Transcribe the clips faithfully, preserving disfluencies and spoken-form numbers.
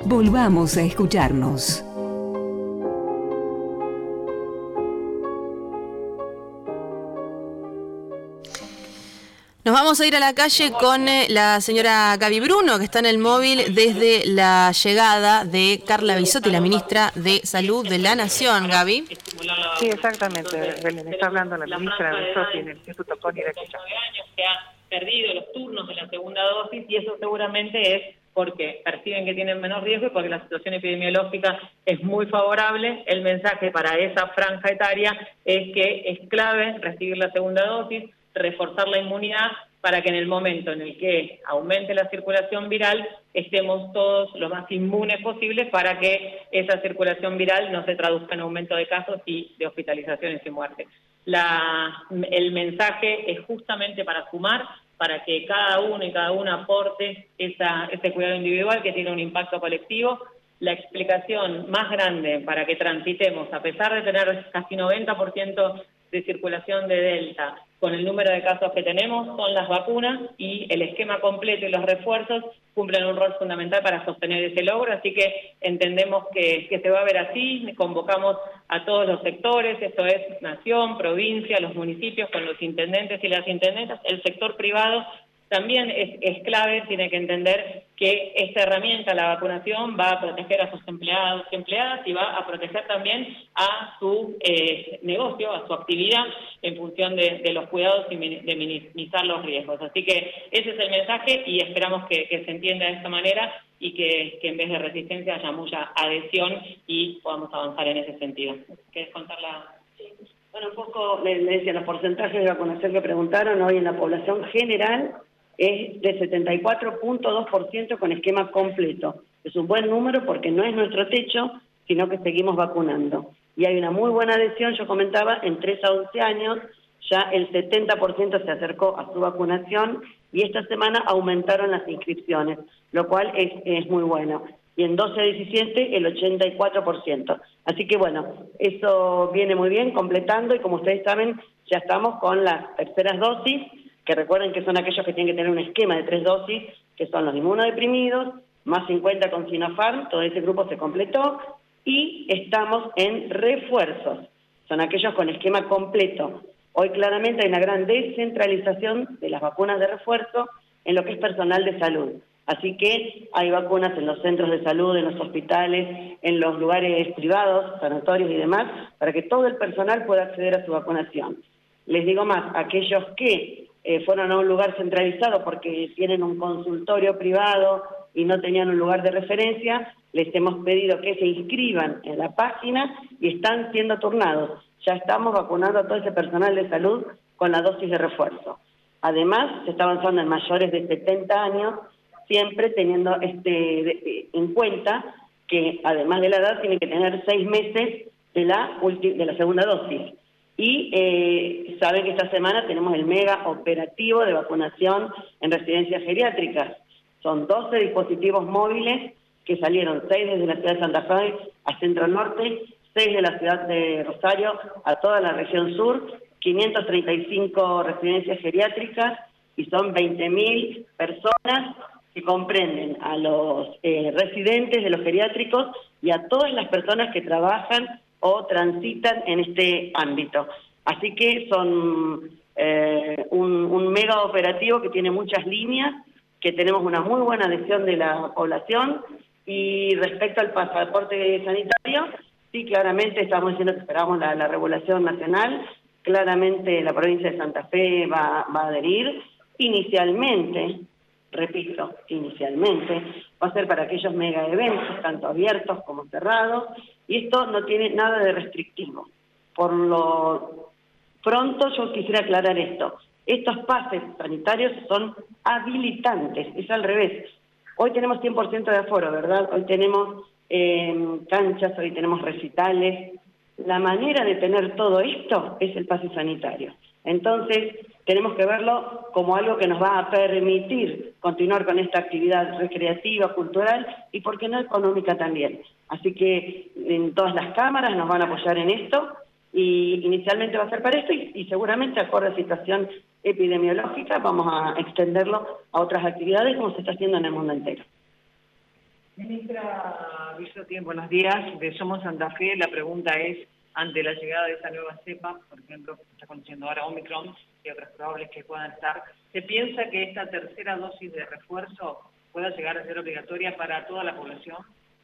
Volvamos a escucharnos. Nos vamos a ir a la calle con eh, la señora Gaby Bruno, que está en el móvil desde la llegada de Carla Bisotti, la ministra de Salud de la Nación. Gaby. Sí, exactamente, Belén. Está hablando la ministra Bisotti en el Instituto Coni de Quilla. Que ha perdido los turnos de la segunda dosis, y eso seguramente es porque perciben que tienen menos riesgo y porque la situación epidemiológica es muy favorable. El mensaje para esa franja etaria es que es clave recibir la segunda dosis, reforzar la inmunidad para que en el momento en el que aumente la circulación viral estemos todos lo más inmunes posibles para que esa circulación viral no se traduzca en aumento de casos y de hospitalizaciones y muertes. La, el mensaje es justamente para sumar, para que cada uno y cada una aporte esa, ese cuidado individual que tiene un impacto colectivo. La explicación más grande para que transitemos, a pesar de tener casi noventa por ciento de circulación de Delta, con el número de casos que tenemos, son las vacunas, y el esquema completo y los refuerzos cumplen un rol fundamental para sostener ese logro, así que entendemos que, que se va a ver así. Convocamos a todos los sectores, esto es nación, provincia, los municipios, con los intendentes y las intendentas, el sector privado también es, es clave, tiene que entender que esta herramienta, la vacunación, va a proteger a sus empleados y empleadas y va a proteger también a su eh, negocio, a su actividad, en función de, de los cuidados y de minimizar los riesgos. Así que ese es el mensaje, y esperamos que, que se entienda de esta manera y que, que en vez de resistencia haya mucha adhesión y podamos avanzar en ese sentido. ¿Querés contarla? Bueno, un poco, le, le decía, los porcentajes de vacunación que preguntaron hoy en la población general es de setenta y cuatro punto dos por ciento con esquema completo. Es un buen número porque no es nuestro techo, sino que seguimos vacunando. Y hay una muy buena adhesión, yo comentaba, en tres a once años, ya el setenta por ciento se acercó a su vacunación, y esta semana aumentaron las inscripciones, lo cual es, es muy bueno. Y en doce a diecisiete el ochenta y cuatro por ciento. Así que bueno, eso viene muy bien, completando, y como ustedes saben, ya estamos con las terceras dosis, que recuerden que son aquellos que tienen que tener un esquema de tres dosis, que son los inmunodeprimidos, más cincuenta con Sinopharm, todo ese grupo se completó, y estamos en refuerzos, son aquellos con esquema completo. Hoy claramente hay una gran descentralización de las vacunas de refuerzo en lo que es personal de salud. Así que hay vacunas en los centros de salud, en los hospitales, en los lugares privados, sanatorios y demás, para que todo el personal pueda acceder a su vacunación. Les digo más, aquellos que eh, fueron a un lugar centralizado porque tienen un consultorio privado y no tenían un lugar de referencia, les hemos pedido que se inscriban en la página y están siendo turnados. Ya estamos vacunando a todo ese personal de salud con la dosis de refuerzo. Además, se está avanzando en mayores de setenta años, siempre teniendo este de, en cuenta que además de la edad tienen que tener seis meses de la, de la segunda dosis. Y eh, saben que esta semana tenemos el mega operativo de vacunación en residencias geriátricas. Son doce dispositivos móviles que salieron, seis desde la ciudad de Santa Fe a Centro Norte, seis de la ciudad de Rosario a toda la región sur, quinientas treinta y cinco residencias geriátricas, y son veinte mil personas que comprenden a los eh, residentes de los geriátricos y a todas las personas que trabajan o transitan en este ámbito. Así que son eh, un, un mega operativo que tiene muchas líneas, que tenemos una muy buena adhesión de la población. Y respecto al pasaporte sanitario, sí, claramente estamos diciendo que esperamos la, la regulación nacional. Claramente la provincia de Santa Fe va, va a adherir. Inicialmente, repito, inicialmente, va a ser para aquellos mega eventos, tanto abiertos como cerrados, y esto no tiene nada de restrictivo. Por lo pronto yo quisiera aclarar esto. Estos pases sanitarios son habilitantes, es al revés. Hoy tenemos cien por ciento de aforo, ¿verdad? Hoy tenemos eh, canchas, hoy tenemos recitales. La manera de tener todo esto es el pase sanitario. Entonces, tenemos que verlo como algo que nos va a permitir continuar con esta actividad recreativa, cultural y, por qué no, económica también. Así que en todas las cámaras nos van a apoyar en esto, y inicialmente va a ser para esto, y, y seguramente, acorde a la situación epidemiológica, vamos a extenderlo a otras actividades como se está haciendo en el mundo entero. Ministra Bisotti, buenos días. De Somos Santa Fe, la pregunta es, ante la llegada de esta nueva cepa, por ejemplo, que está conociendo ahora Omicron y otras probables que puedan estar, ¿se piensa que esta tercera dosis de refuerzo pueda llegar a ser obligatoria para toda la población?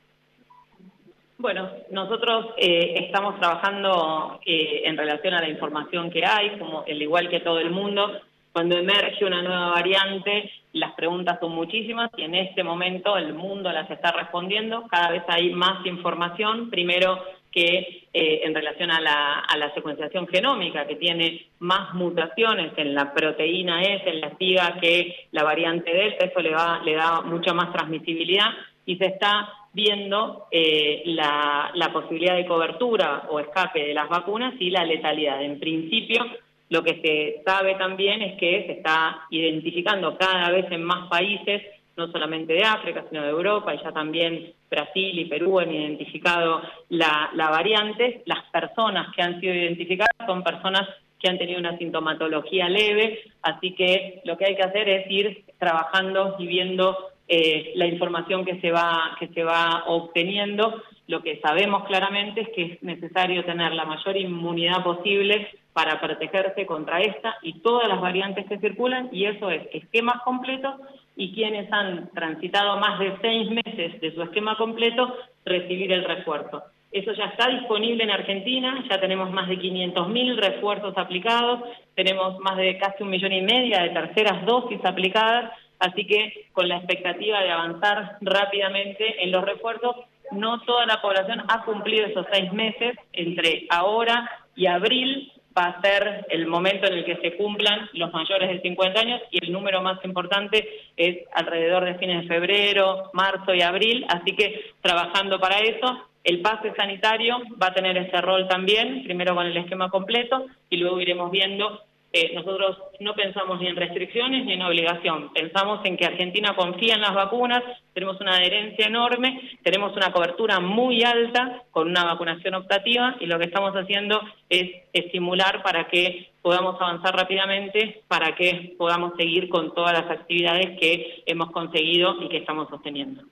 Bueno, nosotros eh, estamos trabajando eh, en relación a la información que hay, como al igual que todo el mundo. Cuando emerge una nueva variante, las preguntas son muchísimas y en este momento el mundo las está respondiendo. Cada vez hay más información, primero que eh, en relación a la, a la secuenciación genómica, que tiene más mutaciones en la proteína S, en la S I G A, que la variante Delta, eso le, va, le da mucha más transmisibilidad y se está viendo eh, la, la posibilidad de cobertura o escape de las vacunas y la letalidad. En principio, lo que se sabe también es que se está identificando cada vez en más países, no solamente de África, sino de Europa, y ya también Brasil y Perú han identificado la, la variante. Las personas que han sido identificadas son personas que han tenido una sintomatología leve, así que lo que hay que hacer es ir trabajando y viendo eh, la información que se va, que se va obteniendo. Lo que sabemos claramente es que es necesario tener la mayor inmunidad posible para protegerse contra esta y todas las variantes que circulan, y eso es esquemas completos, y quienes han transitado más de seis meses de su esquema completo, recibir el refuerzo. Eso ya está disponible en Argentina, ya tenemos más de quinientos mil refuerzos aplicados, tenemos más de casi un millón y media de terceras dosis aplicadas, así que con la expectativa de avanzar rápidamente en los refuerzos. No toda la población ha cumplido esos seis meses, entre ahora y abril va a ser el momento en el que se cumplan los mayores de cincuenta años, y el número más importante es alrededor de fines de febrero, marzo y abril, así que trabajando para eso. El pase sanitario va a tener ese rol también, primero con el esquema completo y luego iremos viendo. Eh, nosotros no pensamos ni en restricciones ni en obligación, pensamos en que Argentina confía en las vacunas, tenemos una adherencia enorme, tenemos una cobertura muy alta con una vacunación optativa, y lo que estamos haciendo es estimular para que podamos avanzar rápidamente, para que podamos seguir con todas las actividades que hemos conseguido y que estamos sosteniendo.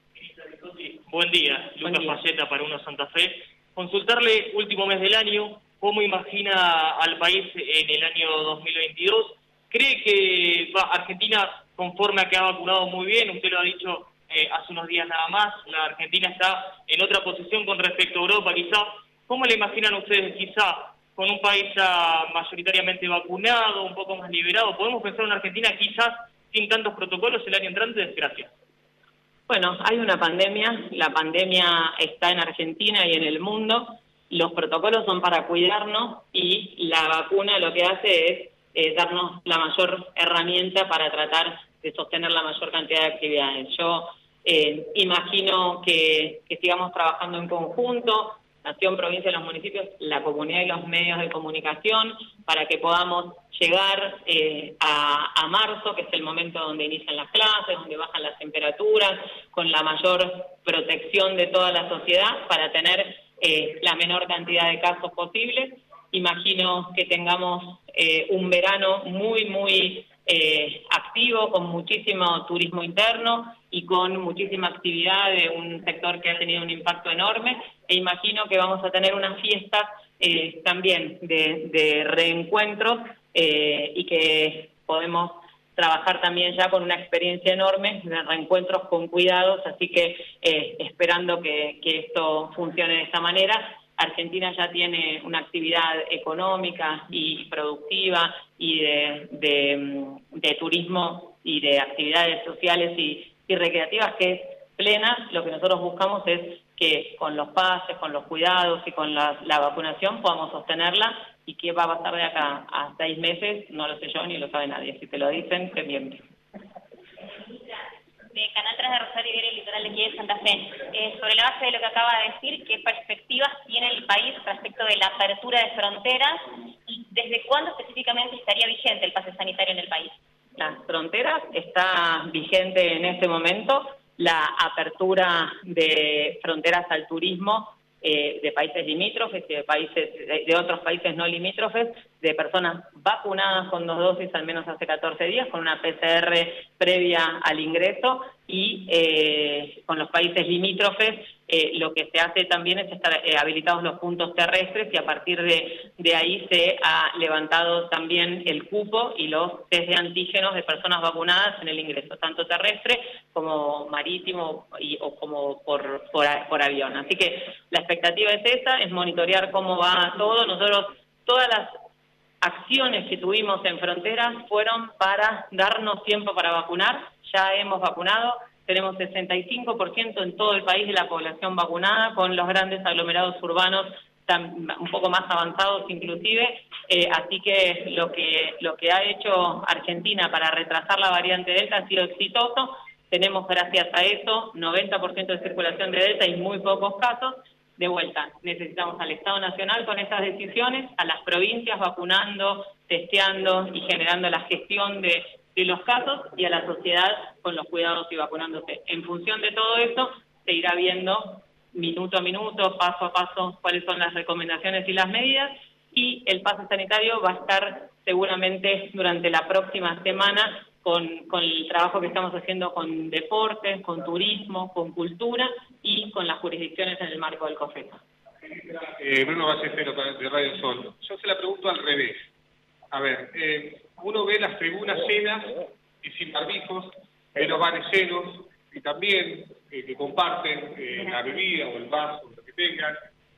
Buen día, Lucas Falleta para Uno Santa Fe. Consultarle, último mes del año, ¿cómo imagina al país en el año dos mil veintidós? ¿Cree que va, Argentina, conforme a que ha vacunado muy bien, usted lo ha dicho eh, hace unos días nada más, la Argentina está en otra posición con respecto a Europa quizá? ¿Cómo le imaginan ustedes quizá con un país ya mayoritariamente vacunado, un poco más liberado? ¿Podemos pensar en una Argentina quizás sin tantos protocolos el año entrante? Gracias. Bueno, hay una pandemia, la pandemia está en Argentina y en el mundo. Los protocolos son para cuidarnos y la vacuna lo que hace es eh, darnos la mayor herramienta para tratar de sostener la mayor cantidad de actividades. Yo eh, imagino que, que sigamos trabajando en conjunto, Nación, provincia y los municipios, la comunidad y los medios de comunicación, para que podamos llegar eh, a, a marzo, que es el momento donde inician las clases, donde bajan las temperaturas, con la mayor protección de toda la sociedad para tener eh, la menor cantidad de casos posibles. Imagino que tengamos eh, un verano muy, muy eh, activo, con muchísimo turismo interno y con muchísima actividad de un sector que ha tenido un impacto enorme, e imagino que vamos a tener unas fiestas eh, también de, de reencuentros eh, y que podemos trabajar también ya con una experiencia enorme de reencuentros con cuidados, así que eh, esperando que, que esto funcione de esta manera. Argentina ya tiene una actividad económica y productiva y de, de, de turismo y de actividades sociales y, y recreativas que es plena. Lo que nosotros buscamos es que con los pases, con los cuidados y con la, la vacunación podamos sostenerla. ¿Y qué va a pasar de acá a seis meses? No lo sé yo ni lo sabe nadie. Si te lo dicen, te mienten. De Canal tres de Rosario y el litoral de aquí de Santa Fe. Eh, sobre la base de lo que acaba de decir, ¿qué perspectivas tiene el país respecto de la apertura de fronteras y desde cuándo específicamente estaría vigente el pase sanitario en el país? Las fronteras está vigente en este momento. La apertura de fronteras al turismo eh, de países limítrofes y de países de, de otros países no limítrofes, de personas vacunadas con dos dosis al menos hace catorce días, con una P C R previa al ingreso, y eh, con los países limítrofes eh, lo que se hace también es estar eh, habilitados los puntos terrestres, y a partir de, de ahí se ha levantado también el cupo y los test de antígenos de personas vacunadas en el ingreso, tanto terrestre como marítimo y, o como por, por, por avión. Así que la expectativa es esa, es monitorear cómo va todo. Nosotros, todas las acciones que tuvimos en fronteras fueron para darnos tiempo para vacunar. Ya hemos vacunado, tenemos sesenta y cinco por ciento en todo el país de la población vacunada, con los grandes aglomerados urbanos tan, un poco más avanzados inclusive, eh, así que lo que lo que ha hecho Argentina para retrasar la variante Delta ha sido exitoso. Tenemos, gracias a eso, noventa por ciento de circulación de Delta y muy pocos casos. De vuelta, necesitamos al Estado Nacional con estas decisiones, a las provincias vacunando, testeando y generando la gestión de, de los casos, y a la sociedad con los cuidados y vacunándose. En función de todo eso, se irá viendo minuto a minuto, paso a paso, cuáles son las recomendaciones y las medidas, y el pase sanitario va a estar seguramente durante la próxima semana Con, con el trabajo que estamos haciendo con deportes, con turismo, con cultura y con las jurisdicciones en el marco del COFECA. Eh, Bruno Ballesteros, de Radio Sol. Yo se la pregunto al revés. A ver, eh, uno ve las tribunas llenas y sin barbijos, ve los bares llenos y también eh, que comparten eh, la bebida o el vaso, lo que tengan,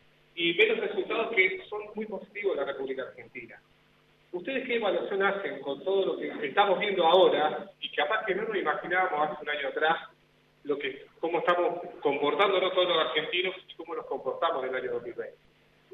y ve los resultados que son muy positivos en la República Argentina. ¿Ustedes qué evaluación hacen con todo lo que estamos viendo ahora y que capaz que no nos imaginábamos hace un año atrás, lo que cómo estamos comportándonos todos los argentinos y cómo nos comportamos en el año dos mil veinte?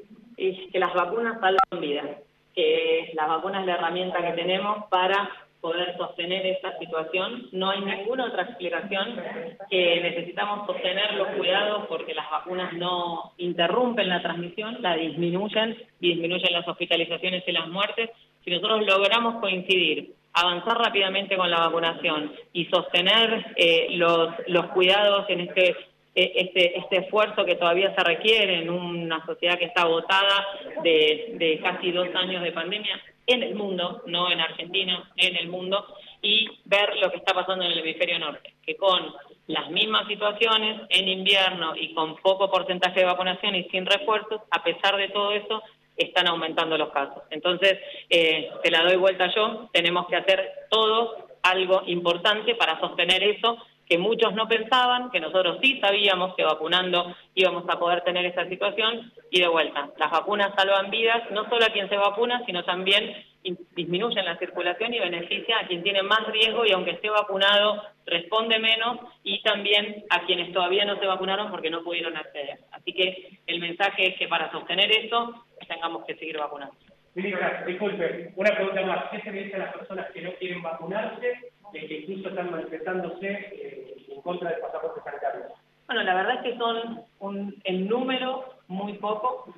Y que las vacunas salvan vidas, que las vacunas es la herramienta que tenemos para poder sostener esta situación. No hay ninguna otra explicación, que necesitamos sostener los cuidados porque las vacunas no interrumpen la transmisión, la disminuyen y disminuyen las hospitalizaciones y las muertes. Si nosotros logramos coincidir, avanzar rápidamente con la vacunación y sostener eh, los, los cuidados en este, eh, este, este esfuerzo que todavía se requiere en una sociedad que está agotada de, de casi dos años de pandemia, en el mundo, no en Argentina, en el mundo, y ver lo que está pasando en el hemisferio norte, que con las mismas situaciones en invierno y con poco porcentaje de vacunación y sin refuerzos, a pesar de todo eso, están aumentando los casos. Entonces, eh, te la doy vuelta yo, tenemos que hacer todos algo importante para sostener eso, que muchos no pensaban, que nosotros sí sabíamos que vacunando íbamos a poder tener esa situación, y de vuelta, las vacunas salvan vidas, no solo a quien se vacuna, sino también disminuyen la circulación y beneficia a quien tiene más riesgo y aunque esté vacunado responde menos, y también a quienes todavía no se vacunaron porque no pudieron acceder. Así que el mensaje es que para sostener eso tengamos que seguir vacunando. Ministra, disculpe, una pregunta más. ¿Qué se le dice a las personas que no quieren vacunarse, eh, que incluso están manifestándose eh, en contra del pasaporte sanitario? Bueno, la verdad es que son un, en número muy poco,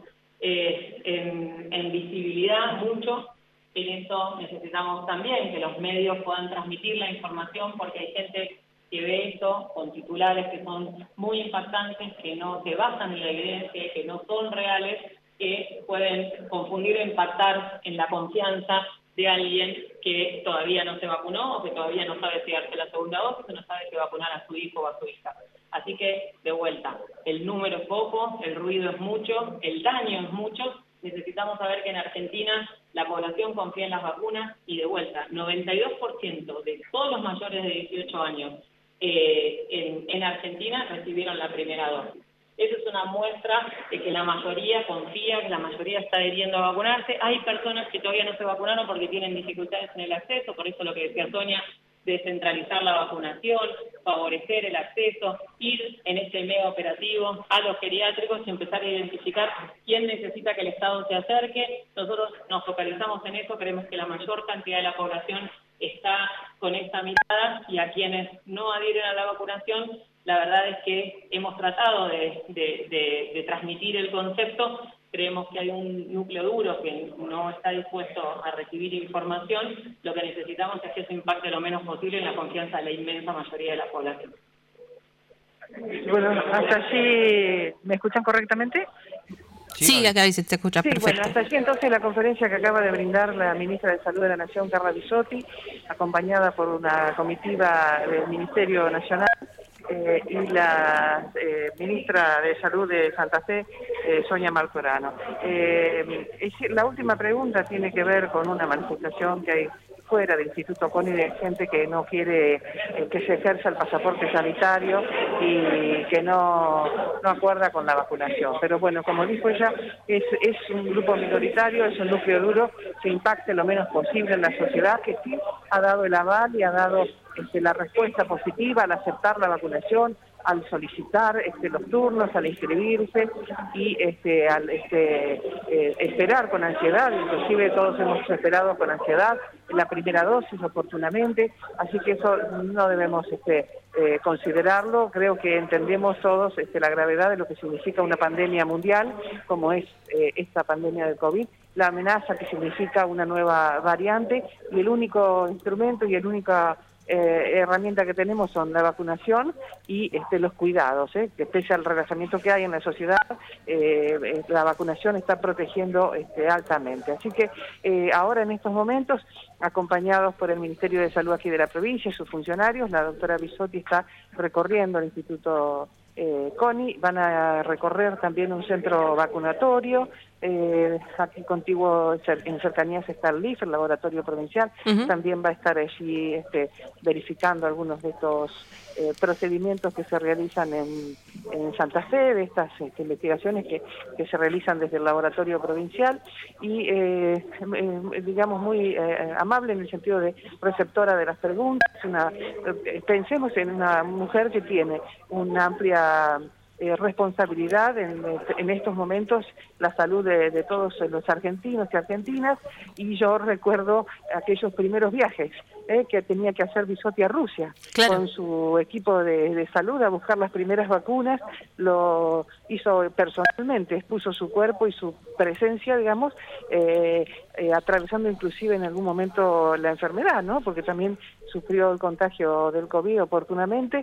eh, en, en visibilidad mucho. En eso necesitamos también que los medios puedan transmitir la información, porque hay gente que ve esto con titulares que son muy impactantes, que no se basan en la evidencia, que no son reales, que pueden confundir o impactar en la confianza de alguien que todavía no se vacunó o que todavía no sabe si darse la segunda dosis o no sabe si vacunar a su hijo o a su hija. Así que, de vuelta, el número es poco, el ruido es mucho, el daño es mucho. Necesitamos saber que en Argentina la población confía en las vacunas y, de vuelta, noventa y dos por ciento de todos los mayores de dieciocho años eh, en, en Argentina recibieron la primera dosis. Eso es una muestra de que la mayoría confía, que la mayoría está adheriendo a vacunarse. Hay personas que todavía no se vacunaron porque tienen dificultades en el acceso, por eso lo que decía Sonia, descentralizar la vacunación, favorecer el acceso, ir en este mega operativo a los geriátricos y empezar a identificar quién necesita que el Estado se acerque. Nosotros nos focalizamos en eso, creemos que la mayor cantidad de la población está con esta mirada, y a quienes no adhieren a la vacunación, la verdad es que hemos tratado de, de, de, de transmitir el concepto. Creemos que hay un núcleo duro que no está dispuesto a recibir información. Lo que necesitamos es que eso impacte lo menos posible en la confianza de la inmensa mayoría de la población. Bueno, hasta allí, ¿me escuchan correctamente? Sí, sí, acá dice, te escucha sí, perfecto. Bueno, hasta allí entonces la conferencia que acaba de brindar la ministra de Salud de la Nación, Carla Bisotti, acompañada por una comitiva del Ministerio Nacional, eh, y la eh, ministra de Salud de Santa Fe, eh, Sonia Martorano. Eh, la última pregunta tiene que ver con una manifestación que hay fuera del Instituto CONI de gente que no quiere eh, que se ejerza el pasaporte sanitario y que no, no acuerda con la vacunación. Pero bueno, como dijo ella, es, es un grupo minoritario, es un núcleo duro que impacte lo menos posible en la sociedad, que sí ha dado el aval y ha dado este, la respuesta positiva al aceptar la vacunación, al solicitar este, los turnos, al inscribirse y este, al este, eh, esperar con ansiedad, inclusive todos hemos esperado con ansiedad la primera dosis oportunamente, así que eso no debemos este, eh, considerarlo. Creo que entendemos todos este, la gravedad de lo que significa una pandemia mundial, como es eh, esta pandemia del COVID, la amenaza que significa una nueva variante, y el único instrumento y el única Eh, herramienta que tenemos son la vacunación y este, los cuidados, ¿eh? que pese al relajamiento que hay en la sociedad, eh, la vacunación está protegiendo este, altamente. Así que eh, ahora en estos momentos, acompañados por el Ministerio de Salud aquí de la provincia y sus funcionarios, la doctora Bisotti está recorriendo el Instituto eh, CONI, van a recorrer también un centro vacunatorio. Eh, aquí contiguo en cercanías está el L I F, el Laboratorio Provincial, uh-huh. También va a estar allí este, verificando algunos de estos eh, procedimientos que se realizan en, en Santa Fe, de estas este, investigaciones que, que se realizan desde el Laboratorio Provincial, y eh, eh, digamos muy eh, amable en el sentido de receptora de las preguntas. Una, eh, pensemos en una mujer que tiene una amplia Eh, responsabilidad en, en estos momentos la salud de, de todos los argentinos y argentinas, y yo recuerdo aquellos primeros viajes eh, que tenía que hacer Bisotti a Rusia, claro, con su equipo de, de salud a buscar las primeras vacunas. Lo hizo personalmente, expuso su cuerpo y su presencia, digamos, eh, eh, atravesando inclusive en algún momento la enfermedad, ¿no? Porque también sufrió el contagio del COVID oportunamente,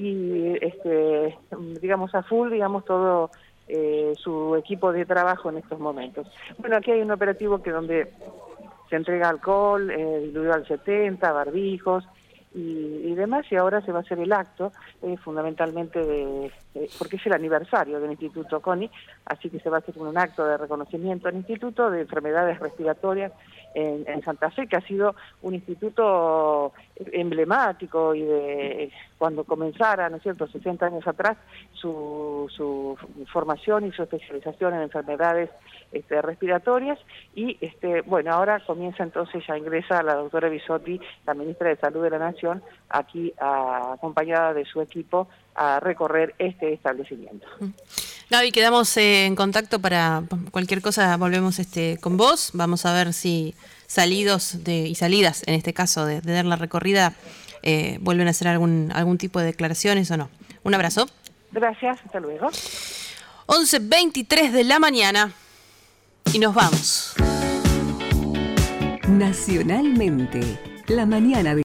y este, digamos a full, digamos todo eh, su equipo de trabajo en estos momentos. Bueno, aquí hay un operativo que donde se entrega alcohol, eh, diluido al setenta, barbijos y, y demás, y ahora se va a hacer el acto, eh, fundamentalmente de, eh, porque es el aniversario del Instituto CONI, así que se va a hacer un acto de reconocimiento al Instituto de Enfermedades Respiratorias en, en Santa Fe, que ha sido un instituto emblemático, y de cuando comenzara, ¿no es cierto?, sesenta años atrás, su, su formación y su especialización en enfermedades este, respiratorias, y este, bueno, ahora comienza entonces, ya ingresa la doctora Bisotti, la ministra de Salud de la Nación, aquí a, acompañada de su equipo, a recorrer este establecimiento. Gaby, quedamos eh, en contacto para cualquier cosa, volvemos este con vos, vamos a ver si salidos de y salidas, en este caso, de, de dar la recorrida, eh, vuelven a hacer algún algún tipo de declaraciones o no. Un abrazo. Gracias, hasta luego. once veintitrés de la mañana y nos vamos. Nacionalmente, la mañana de